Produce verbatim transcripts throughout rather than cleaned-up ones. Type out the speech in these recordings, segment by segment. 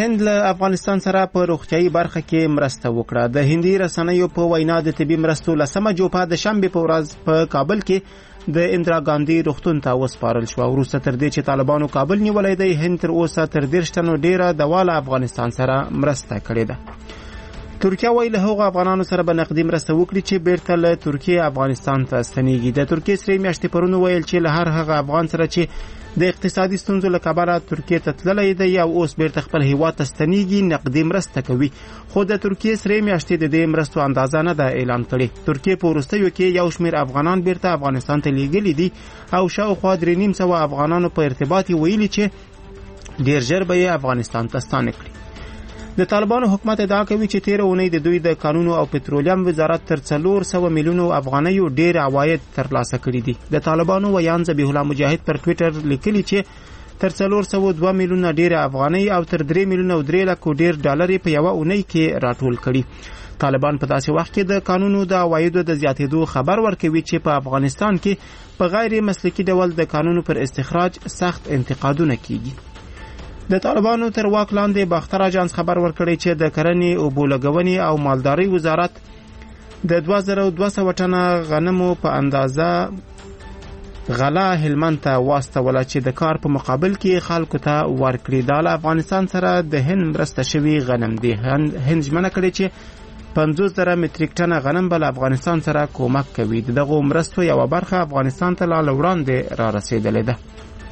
هند له افغانستان سره په روغتیايي برخه کې مرسته وکړه. د هندي رسنیو په وینا د طبي مرستو لسمه جوپه د شنبې په ورځ په کابل کې د اندرا ګاندي روغتون ته وسپارل شو. وروسته تر دې چې طالبانو کابل نیولای دی، هند تر اوسه تر دېرش تنو ډیره دواله افغانستان سره مرسته کړې ده. ترکیه وایي له هغو افغانانو سره به نقدي مرسته وکړي چې بیرته له ترکیې افغانستان ته ستنېږي. د ترکیې سرې میاشتې پرون ویل چې له هر هغه افغان سره چې د اقتصادي ستونزو له کبله ترکیې ته تللی دی او اوس بیرته خپل هیواد ته ستنېږي نقدي مرسته کوي. خو د ترکیې سرې میاشتې د دې مرستو اندازه نه ده اعلان کړې. ترکیې په وروستیو کې یو شمېر افغانان بیرته افغانستان ته لیږلي دي او شاوخوا درې نیم سوه افغانانو په ارتباط یې ویلي چې ډېر ژر به یې افغانستان ته ستانه کړي. د طالبانو حکومت ادعا کوي چې تیره اونۍ د دوی د کانونو او پټرولیم وزارت تر څلور سوه میلیونو افغانیو ډېر عواید ترلاسه کړي دي. د طالبانو ویان ذبیح الله مجاهد پر ټویټر لیکلي چې تر څلور سوه دوه میلیونه ډېر افغانۍ او تر درې میلیونه او درې لکو ډېر ډالر په یوه اونۍ کې راټول کړي. طالبان په داسې وخت کې د قانونو د عوایدو د زیاتېدو خبر ورکوي چې په افغانستان کې په غیر مسلکي ډول د قانونو پر استخراج سخت انتقادونه کیږي. د طالبانو تر واک لاندې باختر اجانس خبر ورکړی چې د کرنې، اوبو لګونې او مالدارۍ وزارت د دوه زره دوه سوه ټنه غنمو په اندازه غله هلمند ته واستوله چې د کار په مقابل کې خلکو ته ورکړي. دا له افغانستان سره د هند مرسته شوي غنم دی. هند ژمنه کړې چې پنځوس زره متریک ټنه غنم به له افغانستان سره کومک کوي. دغه مرستو یوه برخه افغانستان ته لا له وړاندې را رسېدلې ده.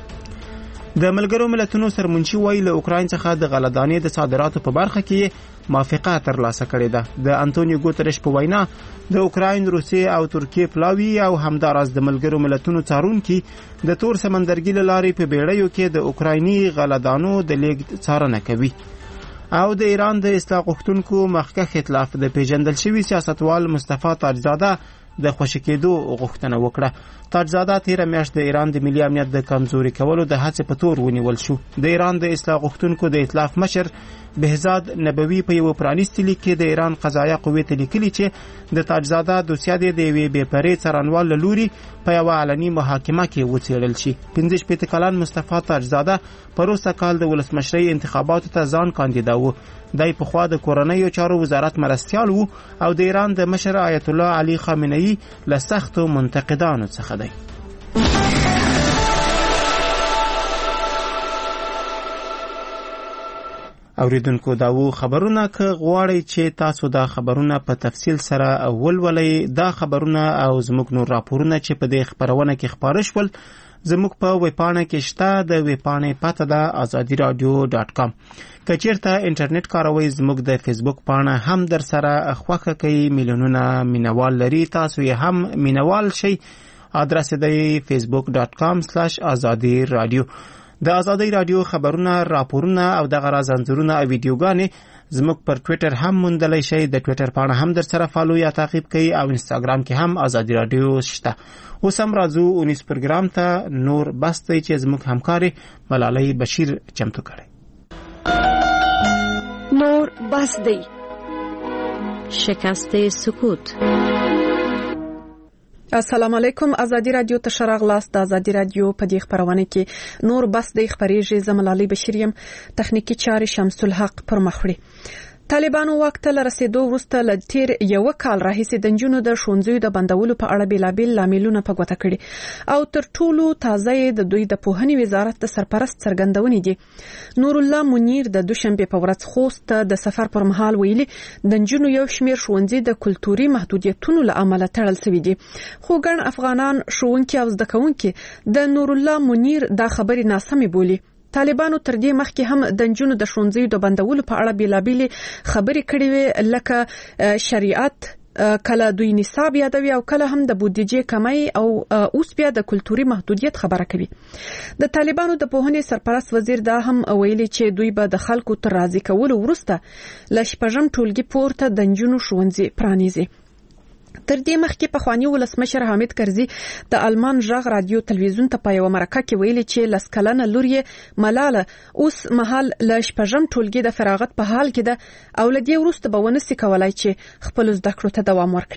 د ملګرو ملتونو سرمنشي وایي له اوکراین څخه د غلهدانې د صادراتو په برخه کې موافقه ترلاسه کړې ده. د انټونیو ګوترش په وینا د اوکراین، روسیې او ترکیې پلاوي او همداراز د ملګرو ملتونو څارونکي د تور سمندرګي له لارې په بیړیو کې د اوکرایني غلهدانو د لیږد څارنه کوي. او د ایران د اصلاح غوښتونکو مخکښ ائتلاف د پیژندل شوي سیاستوال مصطفی تاجزاده د خوشی کېدو غوښتنه وکړه. تاجزاده تیره میاشت د ایران د ملي امنیت د کمزوري کولو د هڅې په تور ونیول شو. د ایران د اصلاح غوښتونکو د ائتلاف مشر بهزاد نبوي په یو پرانیستي لیک کې د ایران قضایه قوې ته لیکلي چې د تاجزاده دوسیه د یوې بې پرې څارنوال له لوري په یوه علني محاکمه کې وڅېړل شي. پنځه شپېته کلن مصطفی تاجزاده په وروسته کال د ولسمشرۍ انتخاباتو ته ځان کاندیدا و. دی پخوا د کورنیو چارو وزارت مرستیال و او د ایران د مشر آیت الله علي خامنه‌ای له سختو منتقدانو څخه دی. اوریدونکو دا وو خبرونه که غواړئ چې تاسو دا خبرونه په تفصیل سره ولولئ. دا خبرونه او زموږ نور راپورونه چې په دې خبرونه کې خپاره شول زموږ په ویبپاڼه کې شته. د ویبپاڼې پته ده ازادي رادیو ډاټ کام. که چیرته انټرنیټ کاروئ زموږ د فیسبوک پاڼه هم در سره خوښه کوي. میلیونونه مینوال لري، تاسو یې هم مینوال شئ. ادرس دی فیسبوک ډاټ کام سلاش ازادي رادیو. د ازادي رادیو خبرونه، راپورونه او دغه راز انځورونه او ویډیوګانې زموږ پر ټویټر هم موندلی شئ. د ټویټر پاڼه هم در سره فالو یا تعقیب کوي او انستاګرام کې هم ازادي رادیو شته. اوس هم راځو اونیس پروګرام ته. نور بس دی چې زموږ همکارې ملالۍ بشیر چمتو کړی. نور بس دی. شکست سکوت. السلام علیکم. ازادي رادیو ته شراغلاست. د ازادي رادیو په دې خبرونه کې نور بس د خبرېږي. زملالي بشیریم، تخنیکی چارې شمس الحق پر مخوړي. طالبانو واک ته رسیدو وروسته ل تیر یو کال راهیسې د نجونو د ښوونځیو د بندولو په اړه بیلابیل لاملونه په ګوته کړي او تر ټولو تازه د دوی د پوهنې وزارت د سرپرست څرګندونې دي. نور الله منیر د دوشنبه په ورځ خوست د سفر پر مهال ویلي د نجونو یو شمیر ښوونځي د کلتوري محدودیتونو له امله تړل شوي دي. خو ګڼ افغانان ښوونکي او زده کوونکي د نور الله منیر دا خبرې ناسمې بولي. طالبانو تر دې مخکې هم د نجونو د ښوونځیو د بندولو په اړه بیلابیلې خبرې کړې وې، لکه شریعت، کله دوی نصاب یادوي او کله هم د بودیجې کمی او اوس بیا د کلتوري محدودیت خبره کوي. د طالبانو د پوهنې سرپرست وزیر دا هم ویلي چې دوی به د خلکو تر راضي کولو وروسته له شپږم ټولګي پورته د نجونو ښوونځي پرانیزي. تر دې مخکې پخوانی ولسمشر حامد کرزي د آلمان ژغ رادیو تلویزیون ته په یوه مرکه کې ویلي چې لس کلنه لور یې ملاله اوس مهال له شپږم ټولګي د فراغت په حال کې ده او له دې وروسته به ونسي کولای چې خپل زده کړو ته دوام ورکړي.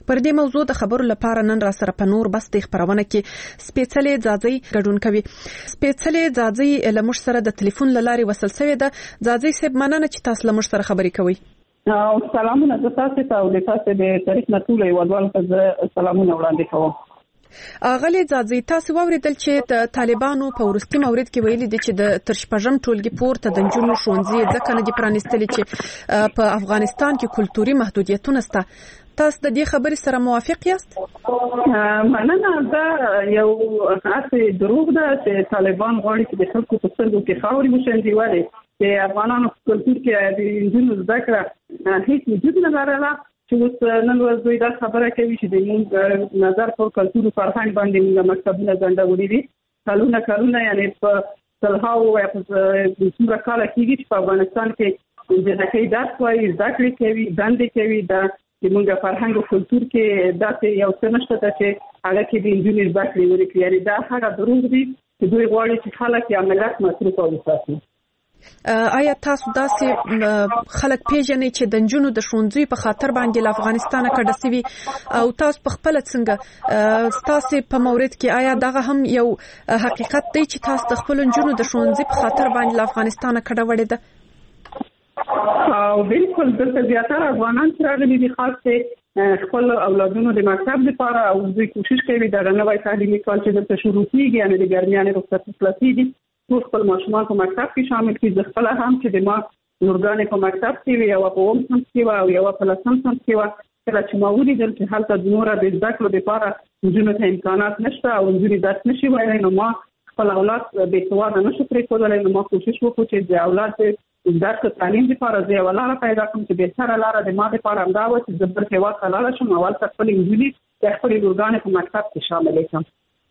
پر دې موضوع د خبرو لپاره نن را سره په نور بس د خبرونه کې سپېڅلې ځاځي ګډون کوي. سپېڅلې ځاځي له موږ سره د ټلیفون لارې وصل شوې ده. ځاځي صاحب مننه چې تاسو له موږ سره خبرې کوي. سلامونه تاسو ته او د تاسو د تاریخ نټول یوالوال ته سلامونه وړاندې کوم. اغلی ځاځي تاسو ووریدل چې د طالبانو په ورستي مورید کې ویلي دي چې د ترشپژم ټولګي پورته د جنونو ښوونځي ځکه نه دي پرانیستلي چې په افغانستان کې کلتوري محدودیتونه شته. تاسو د دې خبرې سره موافق یاست؟ مننه. دا یو هڅه دروغ ده چې طالبان غواړي چې د خلکو په سترګو کې خاورې وشیندي، ولې چې افغانانو په کلتور کې د جنونو زده کړه هیڅ وجود نه لرله. چې اوس نن ورځ دوی دا خبره کوي چې د موږ نظر په کلتور او فرهنګ باندې موږ مکتبونه ځنډولي دي. کلونه کلونه یعنی په سلهاو یا په څومره کاله کېږي چې په افغانستان کې جنکۍ درس وایي، زده کړې کوي، دندې کوي. دا چې موږ فرهنګ او کلتور کې داسې یو څه نشته چې هغه کې د نجونې زده کړې ورکړي. یعنی دا هغه دروغ دي چې دوی غواړي چې خلک یا ملت مصروف او وساتي. آیا تاسو داسې خلک پیژنئ چې د نجونو د ښوونځي په خاطر باندې له افغانستانه کډه سوي او تاسو په خپل څنګه تاسو په مورید کې آیا دغه هم یو حقیقت دی چې تاسو د خپل نجونو د ښوونځي په خاطر باندې له افغانستانه کډه وړې ده؟ او بالکل دلته زیاتره افغانان چې راغلي دي خاص خپل اولادونو د مکتب لپاره او دوی کوشش کوي دا نوی تعلیمي کال چې دلته شروع کیږي یعنی د ګرمیانې رخصتي خلاصېږي ټول خپل ماشومان په مکتب کې شامل کړي. زه خپله هم چې د ما لورګانې په مکتب کې وي، یوه په اووم صنف کې وه او یوه په لسم صنف کې وه، کله چې ما ولیدل چې هلته د نوره د زده کړو لپاره نجونو ته امکانات نشته او نجونې درس نشي ویلی، نو ما خپل اولاد بېسواده نشو پرېښودلی. نو ما کوشش وکړو چې د اولاد د زده کړو تعلیم لپاره زه یوه لاره پیدا کړم چې بهتره لاره د ما لپاره همدا وه چې زه بل هېواد ته لاړه شم او هلته خپلې نجونې د خپلې لورګانې په مکتب کې شاملې کړم.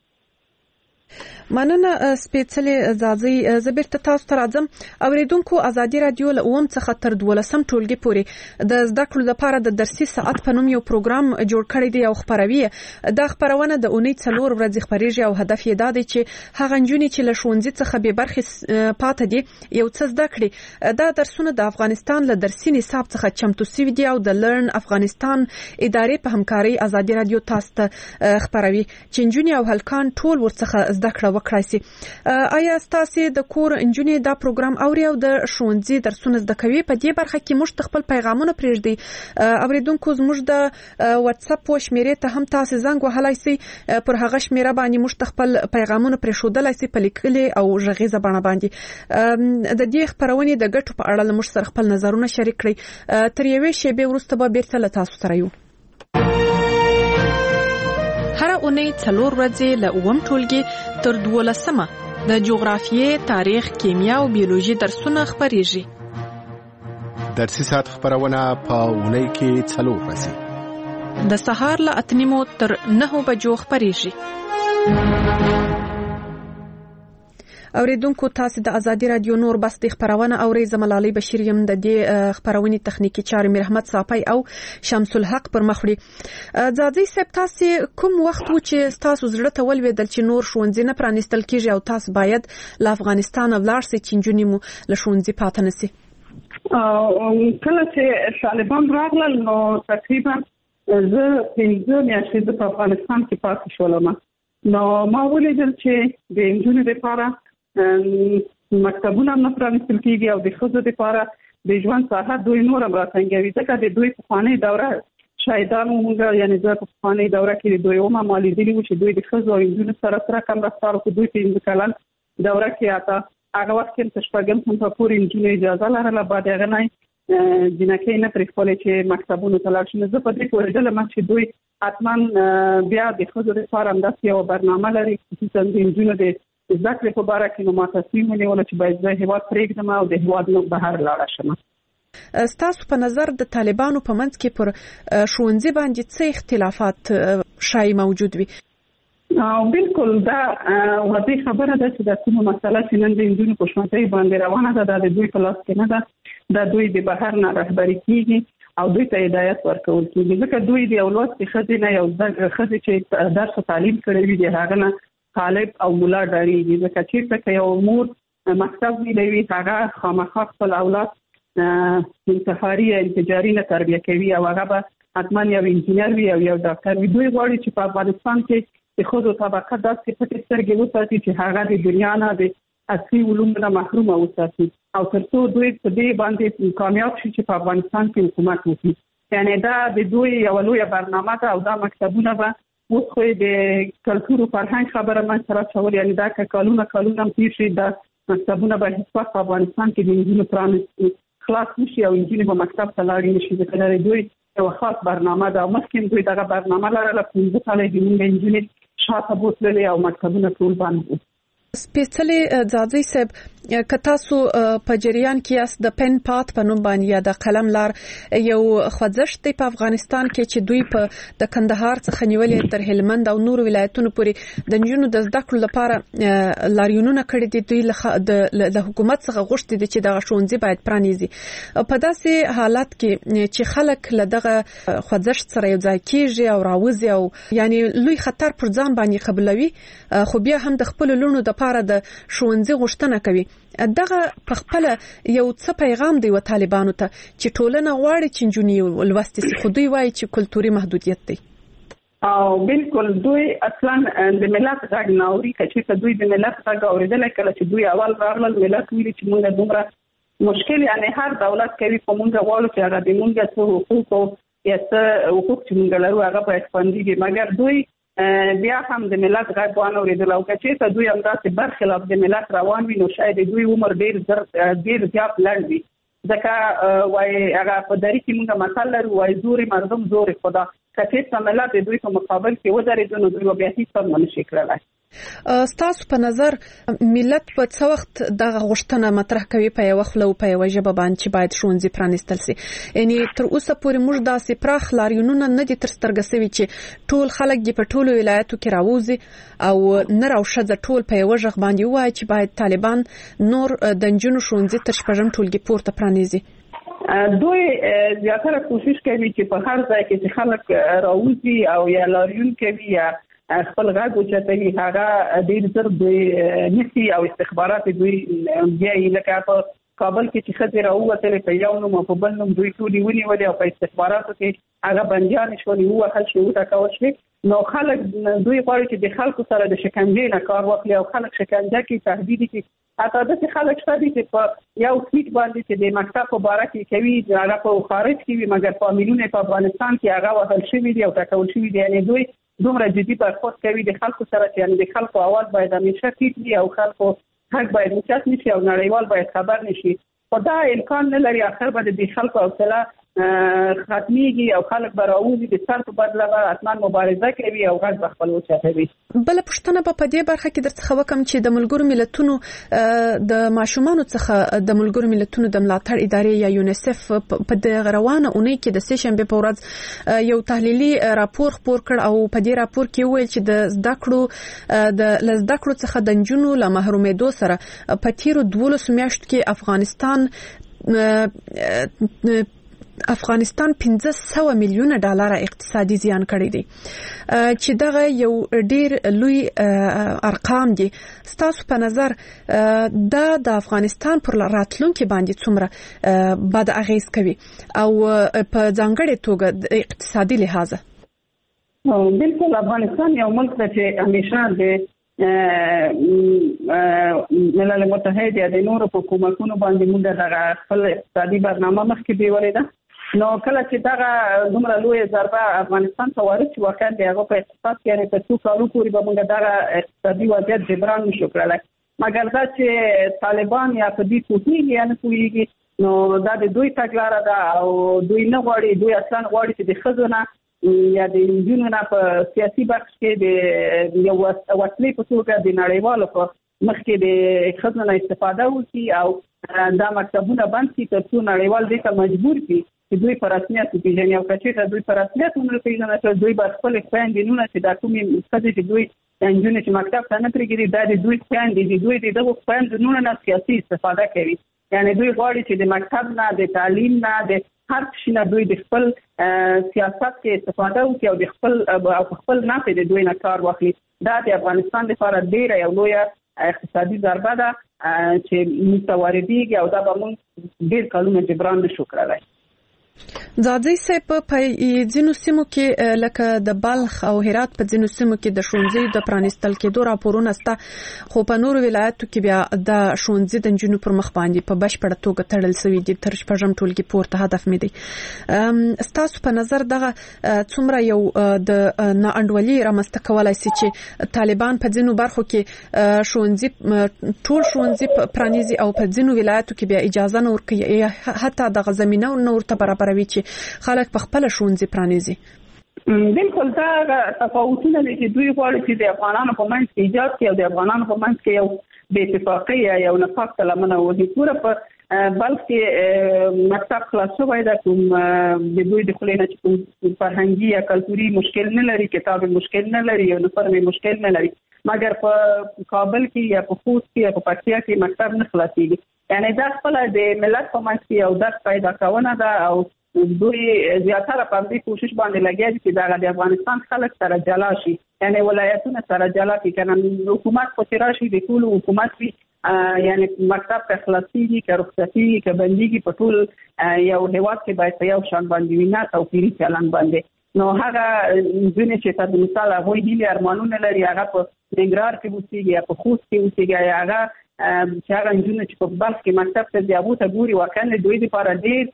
مننه سپېڅلې ځاځي. زه بیرته تاسو ته راځم. اوریدونکو ازادي رادیو له اووم څخه تر دولسم ټولګي پورې د زده کړو لپاره د درسي ساعت په نوم یو پروګرام جوړ کړی دی او خبروي. دا خبرونه د اونۍ څلور ورځې خبريږي او هدف یې دا دی چې هغه نجونې چې له ښوونځي څخه بې برخې پاتې دي یو څه زده کړي. دا درسونه د افغانستان له درسي نصاب څخه چمتو شوي دي او د لرن افغانستان ادارې په همکارۍ ازادي رادیو تاسو ته خبروي چې نجونې او هلکان ټول ورڅخه زده کړه وکړای شي. آیا تاسو د کور انجونې دا پروګرام اوري او د ښوونځي درسونه زده کوي؟ په دې برخه کې موږ خپل پیغامونه پرېږدي. اوریدونکو زموږ د واتس اپ شمیرې ته هم تاسو زنګ وهلای شئ. پر هغه شمیره باندې موږ خپل پیغامونه پرېښودلای شئ په لیکلي او غږیزه بڼه باندې. د دې خبرونې د ګټو په اړه موږ سره خپل نظرونه شریک کړئ. تر یوې شېبې وروسته به بیرته له تاسو سره یو. هر اونۍ څلور ورځې له اووم ټولګي تر دولسمه د جغرافیې، تاریخ، کیمیا او بیولوژي درسونه خبريږي. درسي ساعت خبرونه په اونۍ کې څلور ورځې د سهار له اته نیمو تر نهو بجو خبريږي. اوریدونکو تاسو د ازادي رادیو نور بس د خبرونه اوري. زملالي بشیر یم د دې خبرونې تخنیکی چارې مرحمت صافی او شمس الحق پر مخړي. ځاځي صاحب تاسو کوم وخت و چې تاسو زړه ته ولوېدل چې نور ښوونځي نه پرانیستل کیږي او تاسو باید له افغانستان ولاړ شئ چې نجونې مو له ښوونځي پاتې نه شي؟ کله چې طالبان راغلل نو تقریبا زه پنځه میاشتې په افغانستان کې پاتې شولم. نو ما ولیدل چې د نجونو لپاره مکتبونه نه پرانیستل کیږي او د ښځو لپاره د ژوند ساحه دوی نور هم راڅنګوي. ځکه د دوی پخوانۍ دوره شاهدانو موږ یعنې زه په پخوانۍ دوره کې د دوی اومه ما لیدلي وو چې دوی د ښځو او نجونو سره سره کم رفتار وکړو. دوی پنځه کلن دوره کې اته هغه وخت کې تر شپږم صنفه پورې نجونې اجازه لرله، بعد هغه نه جنکۍ نه پرېښودلی چې مکتبونو ته لاړ شي. نو زه په دې پوهېدلم چې دوی حتما بیا د ښځو لپاره همداسې یوه برنامه لري خصوصا د نجونو د زده کړې په باره کې. نو ما تصمیم ونیوله چې باید زه هېواد پرېږدم او د هېواد نه بهر لاړه شم. ستاسو په نظر د طالبانو په منځ کې پر ښوونځي باندې څه اختلافات شایي موجود وي؟ بالکل دا واضح خبره ده چې دا کومه مسله چې نن د نجونو په ښوونځي باندې روانه ده دا د دوی په لاس کې نه ده. دا دوی د بهر نه رهبري کېږي او دوی ته هدایت ورکول کېږي. ځکه دوی د یو لوستې ښځې نه یو ښځې چې درس او تعلیم کړی وي د هغه نه طالب او مولا ډارېږي. ځکه چېرته که یو مور مکتب ویلوي هغه خامخا خپل اولاد انتحاري یا انفجاري نه تربیه کوي او هغه به حتما یو انجینر وي او یو ډاکټر وي. دوی غواړي چې په افغانستان کې د ښځو طبقه داسې پټې سترګې وساتي چې هغه د دنیا نه د اصلي علومو نه محروم وساتي او تر څو دوی په دې باندې کامیاب شي چې په افغانستان کې حکومت وکړي. یعنی دا د دوی یو لویه برنامه ده او دا مکتبونه به اوس خو د کلتور او فرهنګ خبره من سره شول. یعنی دا که کالونه کالونه هم تیر شي دا مکتبونه به هیڅ وخت په افغانستان کې د نجونو پرانیستي خلاص نشي او نجونې به مکتب ته لاړې نشي. ځکه دا دوی یو خاص برنامه ده او مخکې دوی دغه برنامه لرله. پنځه کاله یې زموږ نجونې شاته بوتللې او مکتبونه ټول بند وو. سپېڅلې ځاځي صاحب که تاسو په جریان کې یاست د پن پات په نوم باندې یا د قلم لار یو خوځښت دی په افغانستان کې چې دوی په د کندهار څخه نیولې تر هلمند او نور ولایتونو پورې د نجونو د زده کړو لپاره لاریونونه کړي دي. دوی د حکومت څخه غوښتي دي چې دغه ښوونځي باید پرانیزي. په داسې حالت کې چې خلک له دغه خوځښت سره یو ځای کېږي او راوځي او یعنی لوی خطر پر ځان باندې قبلوي خو بیا هم د خپل لونو د لپاره د ښوونځي غوښتنه کوي. دغه په خپل یو څه پیغام دی و طالبانو ته چې ټولنه غواړي چې نجونې ولوستي سي خو دوی وایي چې کلتوري محدودیت دی. او بالکل دوی اصلا د ملت غږ نه اوري. چې دوی د ملت غږ اوریدل کله چې دوی اول راغلل ملت ویلي چې موږ دومره مشکل یعنی هر دولت کوي په موږ غواړو چې هغه د موږ څه حقوق یا څه حقوق چې موږ لرو هغه باید خوندي وي. مګر دوی بیا هم د ملت غږ وانه اوریدل او چې دوی هم داسې برخلاف د ملت روان وي نو شاید دوی عمر ډیر ډیر زیات لږ وي. ځکه وای هغه په دری کې موږ مثال لرو وای زوري مردم زوري خدا. که چې ملت دوی په مقابل کې ودرېدل نو دوی بیا هیڅ هم نشي کولای. ستاسو په نظر ملت په څو وخت دغه غوښتنه مطرح کوي په یو خپل او په یو ژبه باندې چې باید ښوونځي پرانیستل شي؟ یعنی تر اوسه پورې موږ داسې پراخ لاریونونه نه دي تر سترګې سوي چې ټول خلک دې په ټولو ولایتو کې راوځي او نر او ښځه ټول په یو ژغ باندې وایي چې باید طالبان نور د نجونو ښوونځي تر شپږم ټولګي پورته پرانیزي. دوی زیاتره کوشش کوي چې په هر ځای کې چې خلک راوځي او یا لاریون کوي یا خپل غږ اوچتوي هغه ډېر زر دوی نشي او استخبارات دوی بیا یې لکه په کابل کې چې ښځې راووتلې په یو نوم او په بل نوم دوی ټولې ونیولې او په استخباراتو کې هغه بندیانې شولې ووهل شوې وټکول شوې. نو خلک دوی غواړي چې د خلکو سره د شکنجې نه کار واخلي او خلک شکنجه کې تهدید کې حتی داسې خلک شته دي چې په یو ټویټ باندې چې د مکتب په باره کې کوي هغه په خارج کې وي مګر فامیلونه په افغانستان کې هغه وهل شوي دي او ټکول شوي دي. یعنې دوی دومره جدي برخورد کوي د خلکو سره چې یعنې د خلکو اواز باید همیشه ټیټ وي او خلکو حق باید اوچت نشي او نړیوال باید خبر نشي. خو دا امکان نه لري. آخر به د خلکو حوصله ختميږي او خلک به راوځي د سر په بدله به حتما مبارزه کوي او غږ به خپل اوچتوي. بل پښتنه په دې برخه کې درڅخه وکم چې د ملګرو ملتونو د ماشومانو څخه د ملګرو ملتونو د ملاتړ ادارې یا یونیسف په د روانه اونۍ کې د سه شنبه په ورځ یو تحلیلي راپور خپور کړ او په دې راپور کې ویل چې د زده کړو د لزده کړو څخه د نجونو له محرومېدو سره په تیرو دولسو میاشتو کې افغانستان افغانستان پنځه سوه میلیونه ډالر اقتصادي زیان کړی دی چې دغه یو ډیر لوی ارقام دي. ستاسو په نظر دا د افغانستان پر راتلونکي باندې څومره بد اغیز کوي او په ځانګړې توګه د اقتصادي لحاظه؟ بالکل افغانستان یو ملک دی چې همیشه د ملل متحد یا د نورو حکومتونو باندې موږ د خپل اقتصادي برنامه مخکې بیولې ده. نو کله چې دغه دومره لوی ضربه افغانستان ته وارد شي واقعا د هغه په اقتصاد کې یعنې په څو کالو پورې به موږ دغه اقتصادي وضعیت جبران نشو کړلی. مګر دا چې طالبان یا په دې پوهېږي یا نه پوهېږي نو دا د دوی تګلاره ده او دوی نه غواړي دوی اصلا غواړي چې د ښځو نه یا د نجونو نه په سیاسي بخش کې د یو وسلې په توګه د نړیوالو په مخ کې د ښځو نه استفاده وکړي او دا مکتبونه بند کړي تر څو نړیوال دې ته مجبور کړي چې دوی په رسمیت وپېژني او که چېرته دوی په رسمیت ونه پېژني چې دوی به خپلې خویندې نونه چې دا کومې ښځې چې دوی نجونې چې مکتب ته نه پرېږدي دا د دوی خویندې دي دوی د دغو خویندو نونه نه سیاسي استفاده کوي. یعنې دوی غواړي چې د مکتب نه د تعلیم نه د هر شي نه دوی د خپل سیاست کې استفاده وکړي او د خپل او خپل نفع د دوی نه کار واخلي. دا د افغانستان لپاره ډېره یو لویه اقتصادي ضربه ده چې موږ ته واردېږي او دا به موږ ډېر کلونه جبران نشو کړلی. ځاځي صاحب په ځینو سیمو کې لکه د بلخ او هرات په ځینو سیمو کې د شونځي د پرانستل کېدو راپورونه ستا خو په نورو ولایتو کې بیا د شونځي د جنونو پر مخ باندې په بشپړه توګه تړل شوی دي تر شپږم ټولګي پورته هدف مې دی. ستاسو په نظر دغه څومره یو د ناانډولي رامنځته کولای شي چې طالبان په ځینو برخو کې شونځي ټول شونځي پرانیزي او په ځینو ولایتو کې بیا اجازه نه ورکوي حتی د زمينه نو ورته برابروي چې خلک په خپل شونځي پرانیزي؟ بالکل دا تفاوتونه دي چې دوی غواړي چې د افغانانو په منځ کې ایجاد کړي او د افغانانو په منځ کې یو بې اتفاقي یا یو نفاق لمنه ودی پوره په بلکې مکتب خلاص شوی دا کوم د دوی د خلینو چې کوم فرهنګي یا کلتوري مشکل نه لري، کتاب مشکل نه لري، یو نفر مشکل نه لري، مګر په کابل کې یا په خوست کې یا په پکتیا کې مکتب نه خلاصيږي. یعنی دا خپل د ملت په منځ کې یو درس پیدا کونه ده او دوی زیاتره په دې کوشش باندې لګیا دي چې د افغانستان خلک سره جلا شي، یعنی ولایتونه سره جلا شي. کنه حکومت په تراشي د ټول حکومت وی یعنی مکتب ته خلاصيږي که رخصتي که بنديږي په ټول یو هیواد کې باید یو شان باندې وینا توپیری چلن باندې. نو هغه ځینې چې تاسو مثال هغه هیله ارمانونه لري هغه په ننګرهار کې اوسېږي یا په خوست کې اوسېږي هغه چې هغه انجونې چې په بلخ کې مکتب ته ځي ته ګوري واقعا دوی لپاره ډېر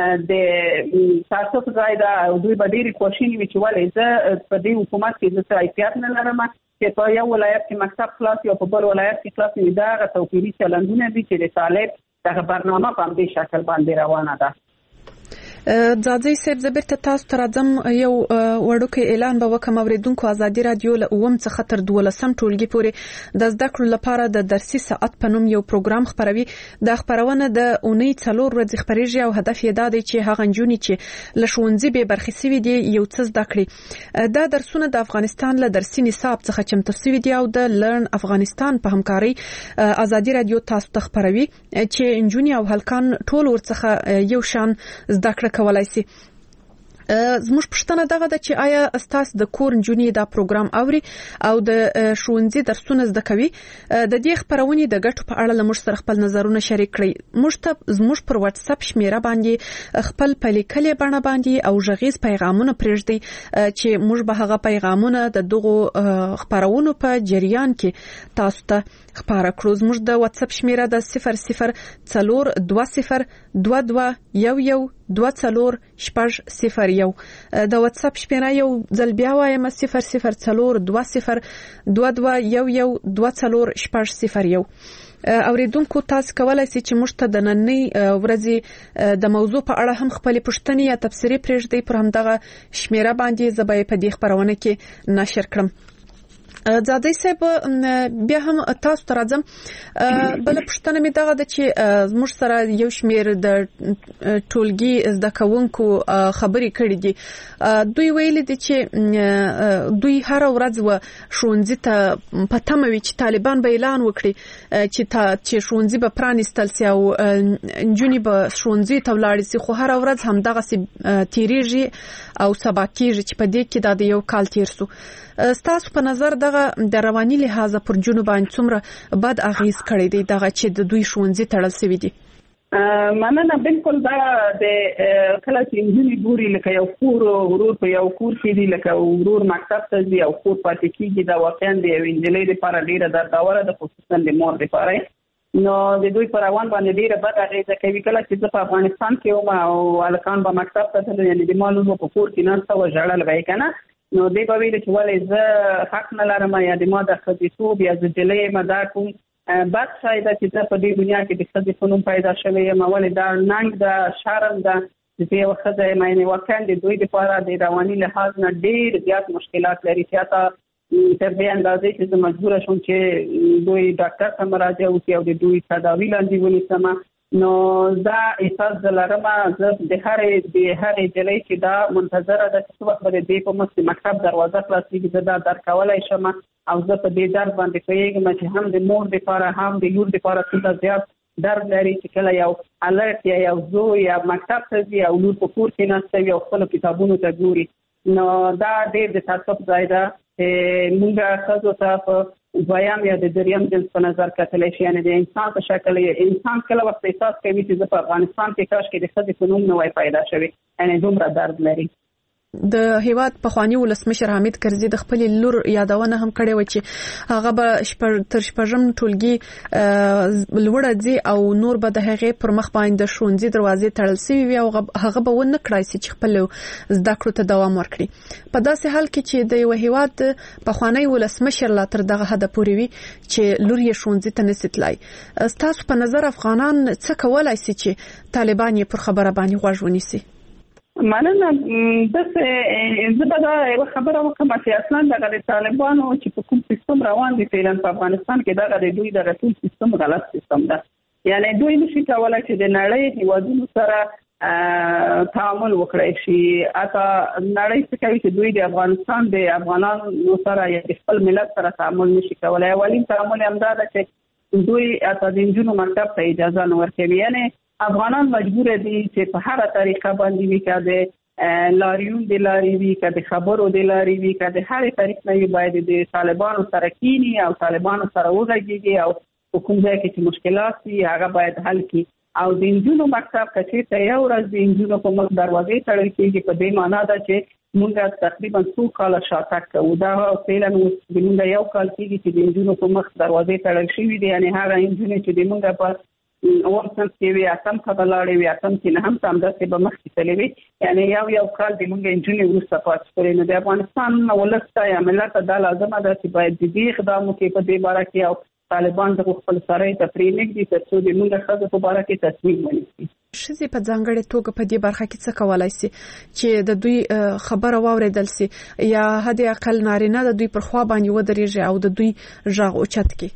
د تاسو په ځای دا دوی به ډېر کوشش وکړي چې ولې زه په دې حکومت کې د سایفیات نه لرم چې په یو ولایت کې مکتب خلاص یا په بل ولایت کې خلاص وي. دا غو توپیری چلندونه دي چې د طالب دغه برنامه په دې شکل باندې روانه ده. ځاځي صاحب زبر ته تاسو تر ځم یو وړوکی اعلان به وکم اوریدونکو ازادي رادیو له اوم څخه تر دولسم ټولګي پورې د زده کړو لپاره د درسي ساعت په نوم یو پروګرام خبروي. د خبرونه د اونۍ څلور ورځې خبريږي او هدف یې دا دی چې هغه جنونی چې لښوونځي به برخې سوي دي یو څه زده کړي. دا درسونه د افغانستان له درسي نصاب څخه چمتو سوي دي او د لرن افغانستان په همکاري ازادي رادیو تاسو ته خبروي چې جنونی او هلکان ټول ورڅخه یو شان زده کړه کولای شي. زموږ پښتنه دغه د چې آیا استاس د کور جونی دا پروګرام اوري او د شونځي درسونه زده کوي. د دې خبرونه د ګټو په اړه لمر سره خپل نظرونه شریک کړئ. موږ ته زموږ پر واتس اپ شمیره باندې خپل پلیکلې بڼه باندې او ژغیز پیغامونه پرېږدي چې موږ به هغه پیغامونه د دغه خبرونو په جریان کې تاسو ته خبره کړو. زموږ د واتس اپ شمیره د صفر صفر څلور دوه صفر دوه دوه یو یو دوه څلور شپږ صفر یو. د واتس اپ شمیره یو ځل بیا وایم صفر صفر څلور دوه صفر دوه دوه یو یو دوه څلور شپږ صفر یو. اوریدونکو تاسو کولای شئ چې موږ ته د نننۍ ورځې د موضوع په اړه هم خپل پوښتنې یا تبصرې پرېږدئ پر همدغه شمیره باندې زبای په دې خبرونه کې نشر کړم. ځاځي صاحب بیا هم تاسو ته راځم. بل پښتنه مې دغه د چې موږ سره یو شمیر د ټولګي زده کوونکو خبرې کړې دي. دوی ویل دي چې دوی هر ورځ و شونځي ته پټم وی چې طالبان به اعلان وکړي چې تا چې شونځي به پرانیستل سي او جونی به شونځي ته ولاړ سي، خو هر ورځ هم دغه سي تیریږي او سبا کېږي چې په دې کې د یو کال تیر سو. ستاسو په نظر دغه د رواني لحاظه پر جنوب باندې څومره بد اغیز کړی دی دغه چې د دوی شونځي تړل شوی دي؟ مننه. بالکل دا د کله چې انجونی ګوري لکه یو کور ورور په یو کور کې دی لکه ورور مکتب ته ځي او کور پاتې کیږي دا واقعا د یو انجلۍ لپاره ډیره درداوره ده، خصوصا د مور لپاره. نو د دوی پر روان باندې ډیره بد اغیزه کوي. کله چې زه په افغانستان کې وم او الکان به مکتب ته تلل یعنی د معلومو په کور کې نه څو ژړل وای کنه نو دی به ویل چې ولې زه حق نه لرم یا د ما د ښځېتوب یا زجلې ما دا کوم بد شی ده چې زه په دې دنیا کې د ښځې په نوم پیدا شوې یم، ولې دا ننګ ده شرم ده چې زه یوه ښځه یم. یعنې واقعا د دوی دپاره د رواني لحاظ نه ډېر زیات مشکلات لري. زیاته تر دې اندازې چې زه مجبوره شوم چې دوی ډاکټر ته مراجعه وکړي او د دوی تداوي لاندې ونیسم. نو دا احساس دلرم زه د هرې د هرې جلۍ چې دا منتظره ده چې څه وخت به د دې په مخ مکتب دروازه خلاصېږي زه دا درک کولی شم او زه په دې درد باندې پوهېږم چې هم د مور دپاره هم د لور دپاره څومره زیات درد لري چې کله یو هلک یا یو زوی یا مکتب ته ځي او لور په کور کې ناسته وي او خپلو کتابونو ته ګوري. نو دا ډېر د تاسف ځای ده چې موږ خزو ته په دویم یا د دریم جنس په نظر کتلی شي، یعنی د انسان په شکل انسان کله وخت احساس کوي چې زه په افغانستان کې کاش کې د ښځې په نوم نه وای پیدا شوی، یعنی دومره درد لري. د هیواد پخوانی ولسمشر حامد کرزي د خپل لور یادونه هم کړې و چې هغه به شپږ تر شپږم ټولګي لوړه ځي او نور به د هغې پر مخ باندې ښوونځي دروازې تړل شوي وي او هغه به ونه کړای شي چې خپل زده کړو ته دوام ورکړي. په داسې حال کې چې د یو هیواد پخوانی ولسمشر لا تر دغه حد پورې وي چې لور یې ښوونځي ته نشي تلای، ستاسو په نظر افغانان څه کولای شي چې طالبان یې پر خبره باندې غوږ ونیسي؟ مننه. دغه زه به دا یو خبره وکم چې اصلا دغه طالبانو چې په کوم سیستم روان دي فعلا په افغانستان کې دغه د دوی دغه ټول سیستم غلط سیستم ده، یعنی دوی نشي کولای چې د نړۍ هیوادونو سره تعامل وکړي شي. اته نړۍ څخه کوي چې دوی د افغانستان د افغانانو سره یا خپل ملت سره تعامل نشي کولای. اولین تعامل هم دا ده چې دوی اته د انجونو مکتب ته اجازه نه ورکوي، یعنی افغانان مجبور دي چې په هر طریقه باندې وي کده لاریون د لاري وي کده خبرو د لاري وي کده هر طریق نه باید د طالبانو سره کینی او طالبانو سره وځي او کوم ځای کې چې مشکلات وي هغه باید حل کی. او د انجونو مکتب کچې ته یو ورځ د انجونو په مخ دروازې تړل کېږي، په دې معنی ده چې موږ تقریبا څو کال شاته کوو. دا فعلا موږ یو کال کېږي چې د انجونو په مخ دروازې تړل شوي دي، یعنی هغه انجونې چې د موږ په ورسن کې وی اتم خبرلاړې وی اتم کې نه هم تام داسې به مخ کې تللی وي، یعنی یو یو کال د موږ انجونې وروسته پاتې کړي. نو د افغانستان ولسته یا ملت ته دا لازمه ده چې باید د دې اقدام وکړي په دې باره کې او طالبان د خپل سره ته پرېنږدي تر څو د موږ ښځو په باره کې تصمیم ونیسي. ښځې په ځانګړې توګه په دې برخه کې څه کولای شي چې د دوی خبره واورېدل شي یا حد اقل نارینه د دوی پر خوا باندې ودرېږي او د دوی غږ اوچت کړي؟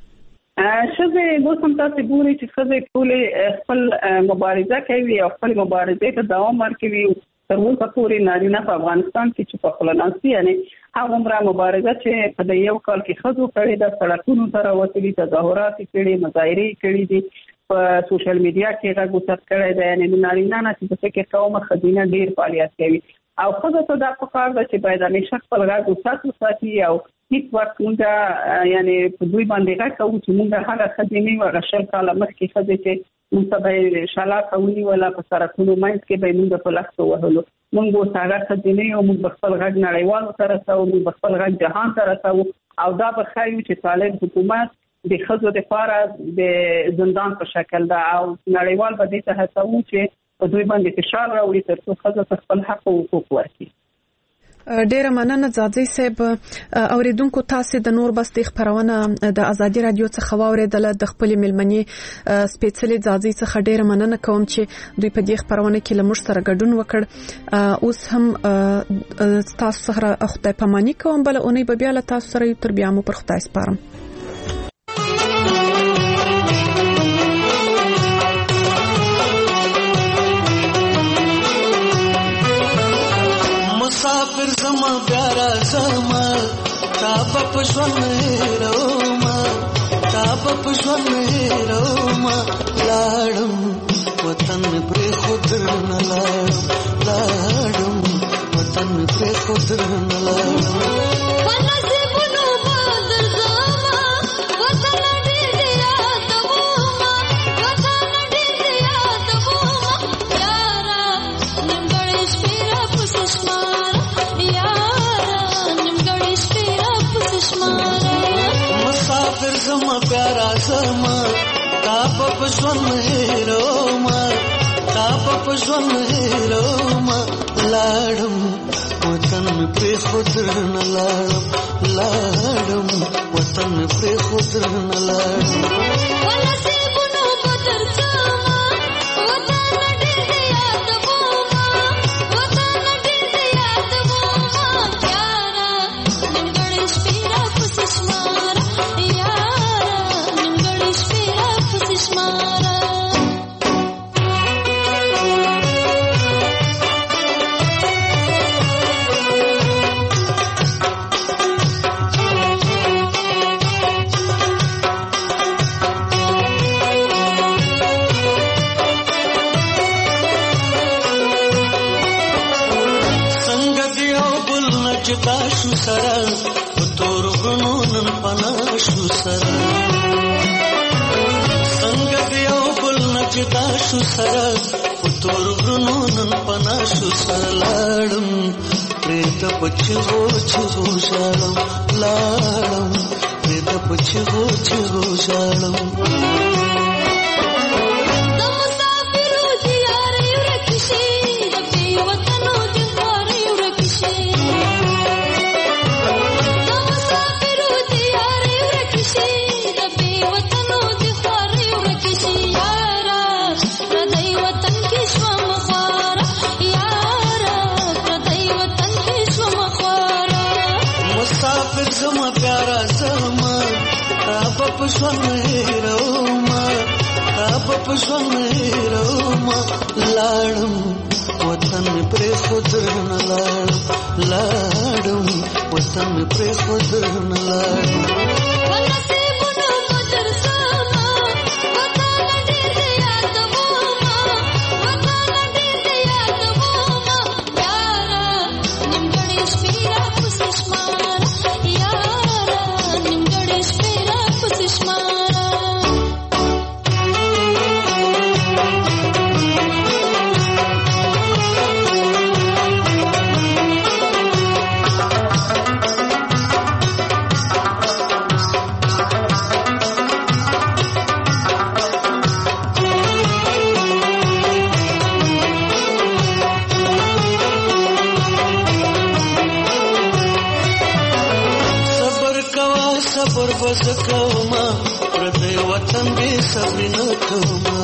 ښځې اوس هم تاسې ګورئ چې ښځې ټولې خپل مبارزه کوي او خپل مبارزې ته دوام ورکوي. تر اوسه پورې نارینه په افغانستان کې چې په خپله ناستي، یعنی هغومره مبارزه چې په د یو کال کې ښځو کړې ده، سړکونو ته راوتلي، تظاهرات یې کړي، مظاهرې کړي دي، په سوشل میډیا کې غږ اوچت کړی دی. یعنی د نارینه نه چې په فکر کوم ښځینه ډېر فعالیت کوي او ښځو ته دا پکار ده چې باید همیشه خپل غږ اوچت وساتي او هیڅ وخت موږ یعنی په دوی باندې غږ کوو چې موږ هغه ښځې نه یو هغه شل کاله مخکې ښځې چې موږ ته به یې شلاکه ونیوله په سړکونو منځ کې به یې موږ په لښتو وهلو. موږ اوس هغه ښځې نه یو، موږ به خپل غږ نړیوالو ته رسوو، موږ به خپل غږ جهان ته رسوو او دا به ښایي چې طالب حکومت د ښځو دپاره د زندان په شکل ده او نړیوال به دې ته هڅوو چې په دوی باندې فشار راوړي تر څو ښځو ته خپل حق او حقوق ورکړي. ډیره مننه ځاځي صاحب. اوریدونکو تاسو د نور بس د خبرونه د ازادي رادیو څخه واوریدله. د خپل ملمنې سپیشلی ځاځي څخه ډیره مننه کوم چې دوی په دې خبرونه کې لمر سره ګډون وکړ. اوس هم تاسو سره خدای پاماني کوم، بل اونۍ به بیا له تاسو سره یو تر بیا مو پر خدای سپارم. مسافر زما پیارا زما تا په ژوند هېروما، تا په ژوند هېروما، لاړم وطن پرې خود نه لاړم، لاړم وطن پرې خود نه لاړم. زما پیارا زما تا په ژوند هېروما، تا په ژوند هېروما، لاړم وطن پرې خود نه لاړم، لاړم وطن پرې خود نه لاړم. پنا شو سره څنګه دیو بل نجدا شو سره تور غرونو نن پنا شو سره لاړم پریت پچو چو شالم لاړم پریت پچو چو شالم زما پیارا زما تاب پښون هیروما تاب پښون هیروما لاړم وطن پر خود نه لاړم لاړم وطن پر خود نه لاړم صبر بس کوما پردی وطن بی صبر نکوما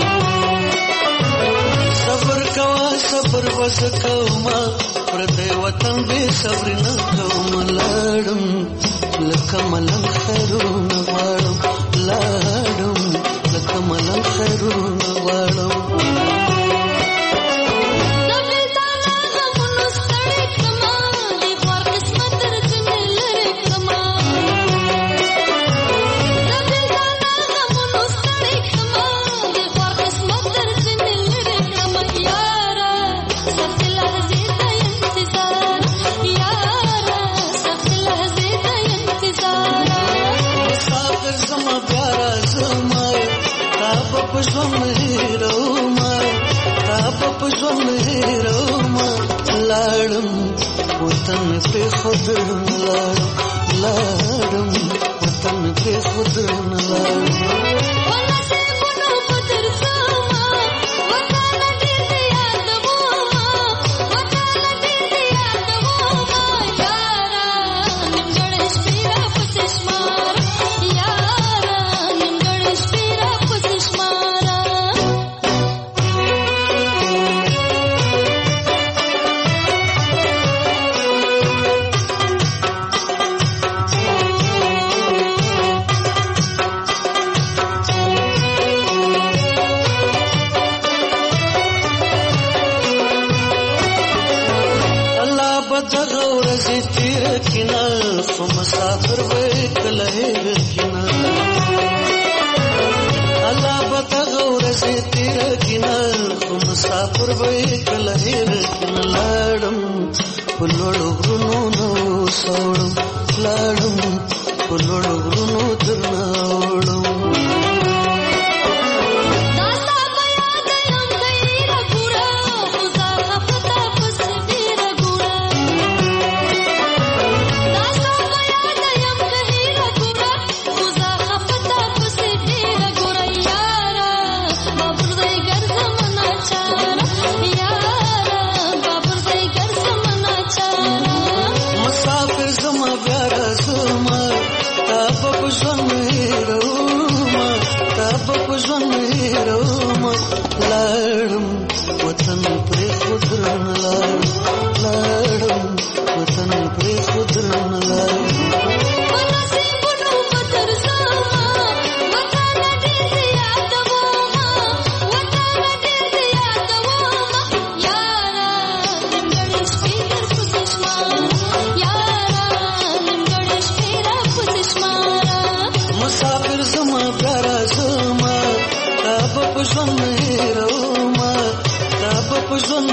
صبر کوا صبر بس کوما پردی وطن بی صبر نکوما لاړم لکه ملنګ خیرونه غواړم لاړم لکه ملنګ خیرونه غواړم پښون هیروما تاب پښون هیروما لاړم وطن په خود نه لاړم لاړم وطن په خود نه لاړم مسافر وې کله کینا الله بتغور سي تیر کینا مسافر وې کله کینا لاړم پلوړو غرونو نو سوړم لاړم پلوړو غرونو درناوړم لاړم وطن پر خود نه لاړم لاړم وطن پر خود نه لاړم مسافر زما پیارا زما تاب پښون هیروما تاب پښون